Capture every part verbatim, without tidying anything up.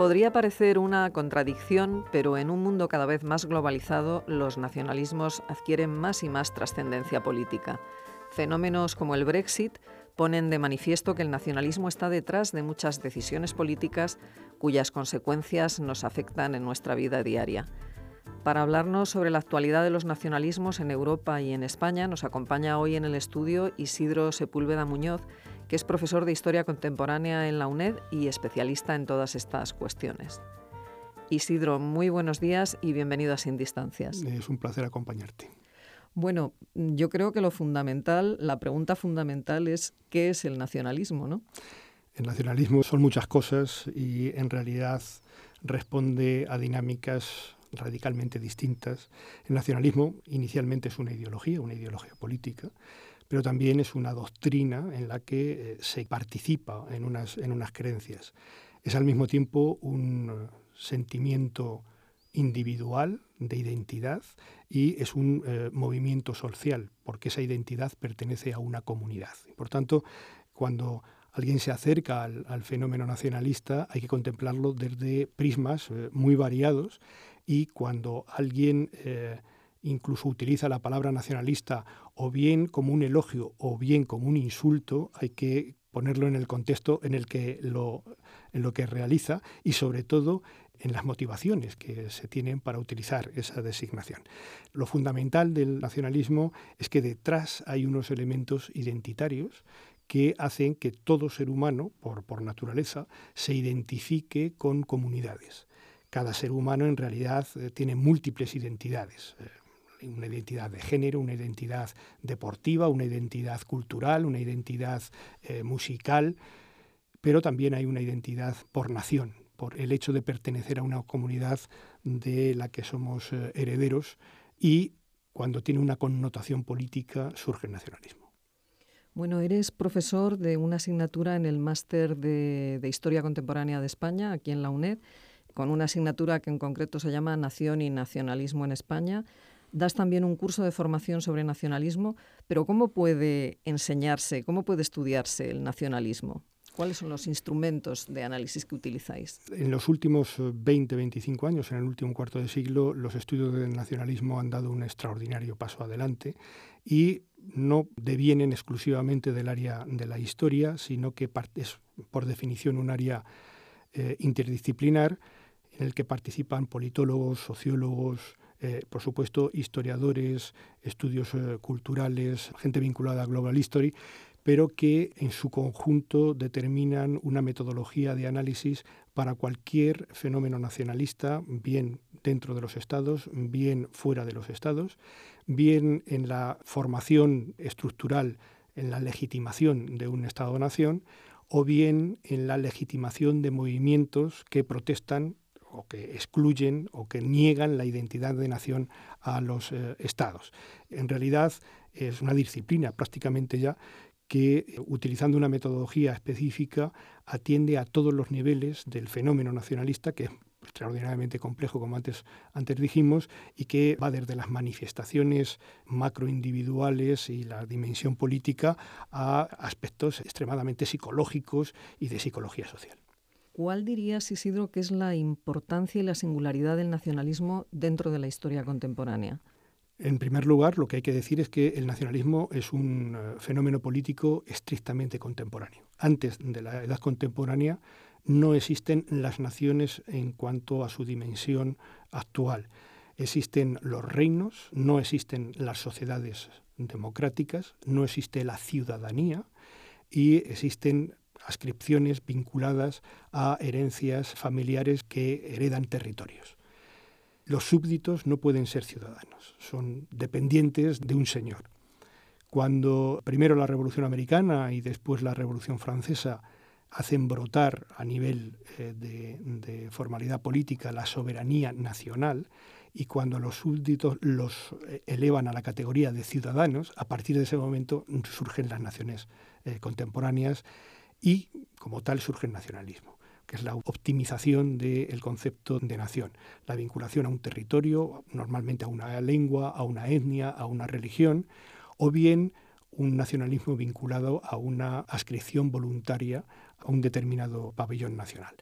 Podría parecer una contradicción, pero en un mundo cada vez más globalizado, los nacionalismos adquieren más y más trascendencia política. Fenómenos como el Brexit ponen de manifiesto que el nacionalismo está detrás de muchas decisiones políticas cuyas consecuencias nos afectan en nuestra vida diaria. Para hablarnos sobre la actualidad de los nacionalismos en Europa y en España, nos acompaña hoy en el estudio Isidro Sepúlveda Muñoz, que es profesor de Historia Contemporánea en la UNED y especialista en todas estas cuestiones. Isidro, muy buenos días y bienvenido a Sin Distancias. Es un placer acompañarte. Bueno, yo creo que lo fundamental, la pregunta fundamental es ¿qué es el nacionalismo, no? El nacionalismo son muchas cosas y en realidad responde a dinámicas radicalmente distintas. El nacionalismo inicialmente es una ideología, una ideología política, pero también es una doctrina en la que eh, se participa en unas, en unas creencias. Es al mismo tiempo un uh, sentimiento individual de identidad y es un eh, movimiento social, porque esa identidad pertenece a una comunidad. Por tanto, cuando alguien se acerca al, al fenómeno nacionalista, hay que contemplarlo desde prismas eh, muy variados, y cuando alguien eh, incluso utiliza la palabra nacionalista o bien como un elogio o bien como un insulto, hay que ponerlo en el contexto en el que lo, en lo que realiza y sobre todo en las motivaciones que se tienen para utilizar esa designación. Lo fundamental del nacionalismo es que detrás hay unos elementos identitarios que hacen que todo ser humano, por, por naturaleza, se identifique con comunidades. Cada ser humano en realidad eh, tiene múltiples identidades. Eh, una identidad de género, una identidad deportiva, una identidad cultural, una identidad eh, musical, pero también hay una identidad por nación, por el hecho de pertenecer a una comunidad de la que somos eh, herederos, y cuando tiene una connotación política surge el nacionalismo. Bueno, eres profesor de una asignatura en el Máster de, de Historia Contemporánea de España, aquí en la UNED, con una asignatura que en concreto se llama Nación y Nacionalismo en España. Das también un curso de formación sobre nacionalismo, pero ¿cómo puede enseñarse, cómo puede estudiarse el nacionalismo? ¿Cuáles son los instrumentos de análisis que utilizáis? En los últimos veinte, veinticinco años, en el último cuarto de siglo, los estudios del nacionalismo han dado un extraordinario paso adelante y no devienen exclusivamente del área de la historia, sino que es, por definición, un área eh, interdisciplinar en el que participan politólogos, sociólogos, eh, por supuesto, historiadores, estudios eh, culturales, gente vinculada a Global History, pero que en su conjunto determinan una metodología de análisis para cualquier fenómeno nacionalista, bien dentro de los estados, bien fuera de los estados, bien en la formación estructural, en la legitimación de un Estado-nación, o bien en la legitimación de movimientos que protestan o que excluyen o que niegan la identidad de nación a los eh, estados. En realidad es una disciplina prácticamente ya que, utilizando una metodología específica, atiende a todos los niveles del fenómeno nacionalista, que es extraordinariamente complejo, como antes, antes dijimos, y que va desde las manifestaciones macroindividuales y la dimensión política a aspectos extremadamente psicológicos y de psicología social. ¿Cuál dirías, Isidro, que es la importancia y la singularidad del nacionalismo dentro de la historia contemporánea? En primer lugar, lo que hay que decir es que el nacionalismo es un uh, fenómeno político estrictamente contemporáneo. Antes de la edad contemporánea no existen las naciones en cuanto a su dimensión actual. Existen los reinos, no existen las sociedades democráticas, no existe la ciudadanía y existen adscripciones vinculadas a herencias familiares que heredan territorios. Los súbditos no pueden ser ciudadanos, son dependientes de un señor. Cuando primero la Revolución Americana y después la Revolución Francesa hacen brotar a nivel eh, de, de formalidad política la soberanía nacional, y cuando los súbditos los eh, elevan a la categoría de ciudadanos, a partir de ese momento surgen las naciones eh, contemporáneas y, como tal, surge el nacionalismo, que es la optimización del concepto de nación, la vinculación a un territorio, normalmente a una lengua, a una etnia, a una religión, o bien un nacionalismo vinculado a una adscripción voluntaria a un determinado pabellón nacional.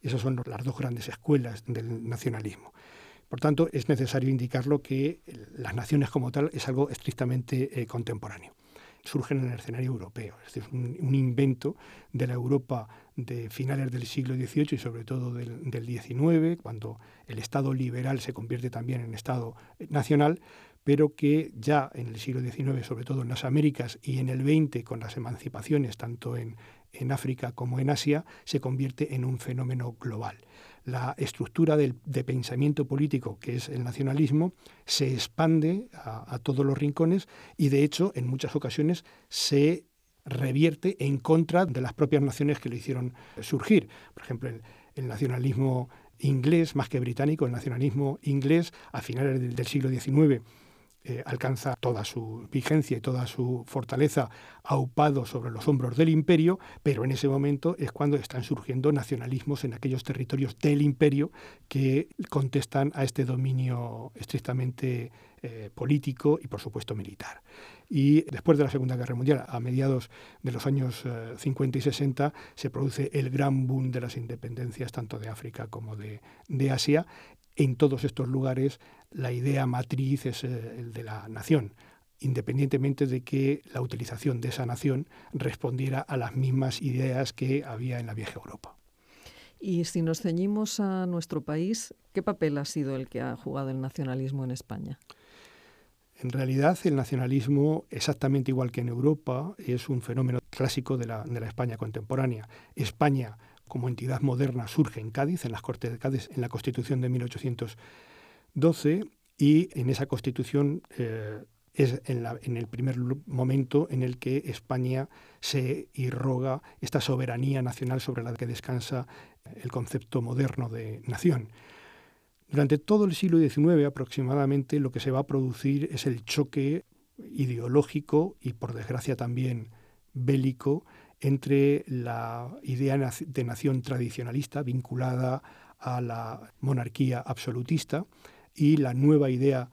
Esas son las dos grandes escuelas del nacionalismo. Por tanto, es necesario indicarlo que las naciones como tal es algo estrictamente eh, contemporáneo. Surgen en el escenario europeo, es decir, un, un invento de la Europa de finales del siglo dieciocho y sobre todo del, del diecinueve, cuando el Estado liberal se convierte también en Estado nacional, pero que ya en el siglo diecinueve, sobre todo en las Américas, y en el veinte, con las emancipaciones tanto en, en África como en Asia, se convierte en un fenómeno global. La estructura del, de pensamiento político, que es el nacionalismo, se expande a, a todos los rincones y, de hecho, en muchas ocasiones se revierte en contra de las propias naciones que lo hicieron surgir. Por ejemplo, el, el nacionalismo inglés, más que británico, el nacionalismo inglés, a finales del, del siglo diecinueve, Eh, alcanza toda su vigencia y toda su fortaleza aupado sobre los hombros del imperio, pero en ese momento es cuando están surgiendo nacionalismos en aquellos territorios del imperio que contestan a este dominio estrictamente eh, político y, por supuesto, militar. Y después de la Segunda Guerra Mundial, a mediados de los años eh, cincuenta y sesenta, se produce el gran boom de las independencias tanto de África como de, de Asia. En todos estos lugares la idea matriz es eh, el de la nación, independientemente de que la utilización de esa nación respondiera a las mismas ideas que había en la vieja Europa. Y si nos ceñimos a nuestro país, ¿qué papel ha sido el que ha jugado el nacionalismo en España? En realidad, el nacionalismo, exactamente igual que en Europa, es un fenómeno clásico de la, de la España contemporánea. España, como entidad moderna, surge en Cádiz, en las Cortes de Cádiz, en la Constitución de mil ochocientos doce, y en esa Constitución eh, es en, la, en el primer momento en el que España se irroga esta soberanía nacional sobre la que descansa el concepto moderno de nación. Durante todo el siglo diecinueve aproximadamente lo que se va a producir es el choque ideológico y, por desgracia, también bélico entre la idea de nación tradicionalista vinculada a la monarquía absolutista y la nueva idea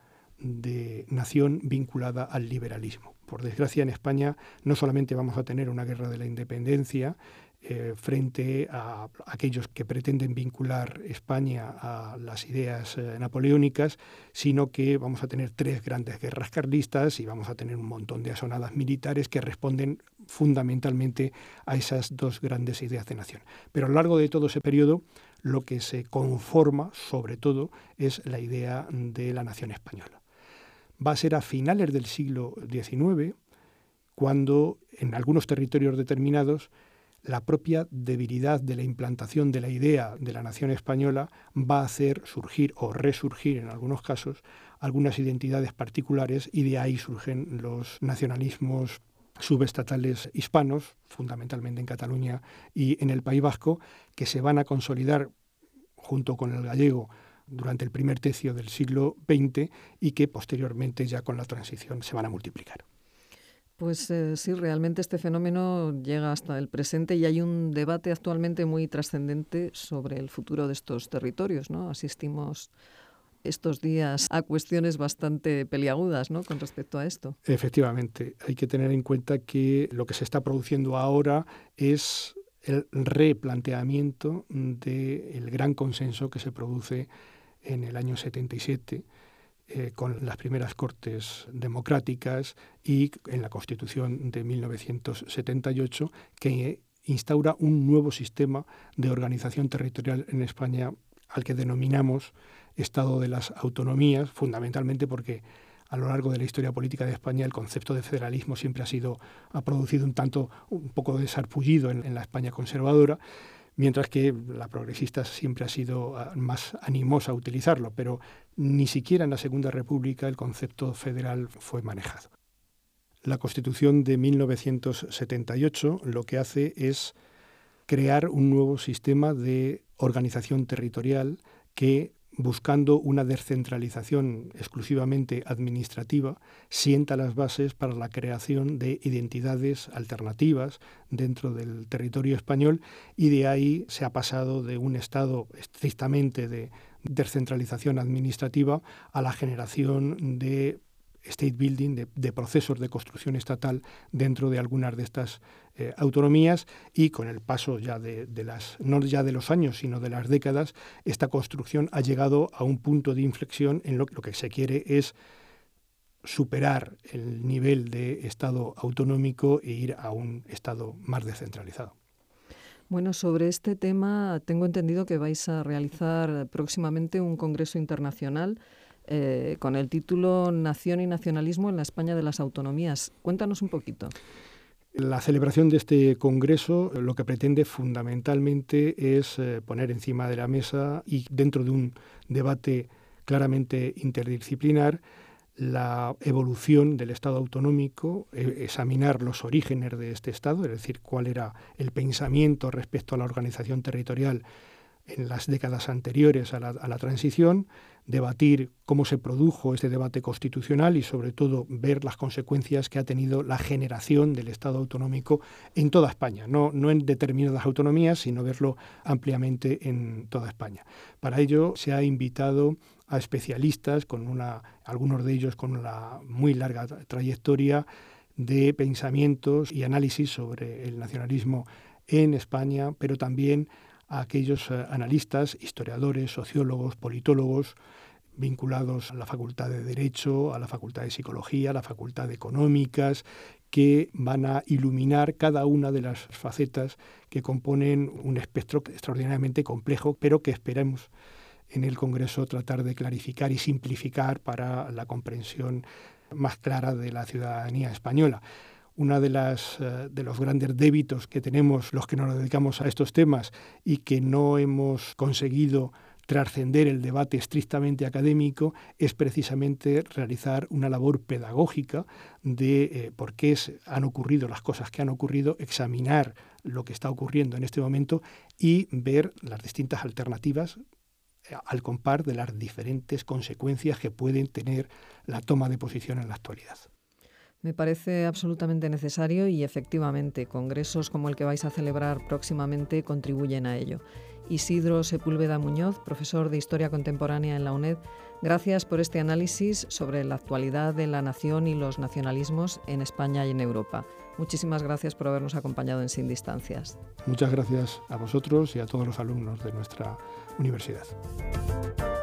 de nación vinculada al liberalismo. Por desgracia, en España no solamente vamos a tener una guerra de la independencia eh, frente a aquellos que pretenden vincular España a las ideas eh, napoleónicas, sino que vamos a tener tres grandes guerras carlistas y vamos a tener un montón de asonadas militares que responden fundamentalmente a esas dos grandes ideas de nación. Pero a lo largo de todo ese periodo, lo que se conforma, sobre todo, es la idea de la nación española. Va a ser a finales del siglo diecinueve cuando, en algunos territorios determinados, la propia debilidad de la implantación de la idea de la nación española va a hacer surgir o resurgir, en algunos casos, algunas identidades particulares, y de ahí surgen los nacionalismos subestatales hispanos, fundamentalmente en Cataluña y en el País Vasco, que se van a consolidar junto con el gallego durante el primer tercio del siglo veinte y que posteriormente, ya con la transición, se van a multiplicar. Pues eh, sí, realmente este fenómeno llega hasta el presente y hay un debate actualmente muy trascendente sobre el futuro de estos territorios, ¿no? Asistimos estos días a cuestiones bastante peliagudas, ¿no?, con respecto a esto. Efectivamente, hay que tener en cuenta que lo que se está produciendo ahora es el replanteamiento del gran consenso que se produce en el año setenta y siete, eh, con las primeras Cortes democráticas y en la Constitución de mil novecientos setenta y ocho, que instaura un nuevo sistema de organización territorial en España al que denominamos Estado de las Autonomías, fundamentalmente porque a lo largo de la historia política de España el concepto de federalismo siempre ha sido ha producido un tanto un poco de sarpullido en, en la España conservadora, mientras que la progresista siempre ha sido más animosa a utilizarlo, pero ni siquiera en la Segunda República el concepto federal fue manejado. La Constitución de mil novecientos setenta y ocho lo que hace es crear un nuevo sistema de organización territorial que, buscando una descentralización exclusivamente administrativa, sienta las bases para la creación de identidades alternativas dentro del territorio español, y de ahí se ha pasado de un estado estrictamente de descentralización administrativa a la generación de state building, de, de procesos de construcción estatal dentro de algunas de estas eh, autonomías, y con el paso ya de, de las, no ya de los años, sino de las décadas, esta construcción ha llegado a un punto de inflexión en lo que, lo que se quiere es superar el nivel de Estado autonómico e ir a un Estado más descentralizado. Bueno, sobre este tema tengo entendido que vais a realizar próximamente un congreso internacional eh, con el título Nación y Nacionalismo en la España de las Autonomías. Cuéntanos un poquito. La celebración de este congreso lo que pretende fundamentalmente es eh, poner encima de la mesa y dentro de un debate claramente interdisciplinar la evolución del Estado autonómico, eh, examinar los orígenes de este Estado, es decir, cuál era el pensamiento respecto a la organización territorial en las décadas anteriores a la, a la transición, debatir cómo se produjo ese debate constitucional y, sobre todo, ver las consecuencias que ha tenido la generación del Estado autonómico en toda España, no, no en determinadas autonomías, sino verlo ampliamente en toda España. Para ello se ha invitado a especialistas, con una, algunos de ellos con una muy larga trayectoria de pensamientos y análisis sobre el nacionalismo en España, pero también a aquellos uh, analistas, historiadores, sociólogos, politólogos, vinculados a la Facultad de Derecho, a la Facultad de Psicología, a la Facultad de Económicas, que van a iluminar cada una de las facetas que componen un espectro extraordinariamente complejo, pero que esperemos en el Congreso tratar de clarificar y simplificar para la comprensión más clara de la ciudadanía española. Una de las uh, de los grandes débitos que tenemos los que nos dedicamos a estos temas y que no hemos conseguido trascender el debate estrictamente académico es precisamente realizar una labor pedagógica de eh, por qué es, han ocurrido las cosas que han ocurrido, examinar lo que está ocurriendo en este momento y ver las distintas alternativas al compar de las diferentes consecuencias que pueden tener la toma de posición en la actualidad. Me parece absolutamente necesario y efectivamente congresos como el que vais a celebrar próximamente contribuyen a ello. Isidro Sepúlveda Muñoz, profesor de Historia Contemporánea en la UNED, gracias por este análisis sobre la actualidad de la nación y los nacionalismos en España y en Europa. Muchísimas gracias por habernos acompañado en Sin Distancias. Muchas gracias a vosotros y a todos los alumnos de nuestra universidad.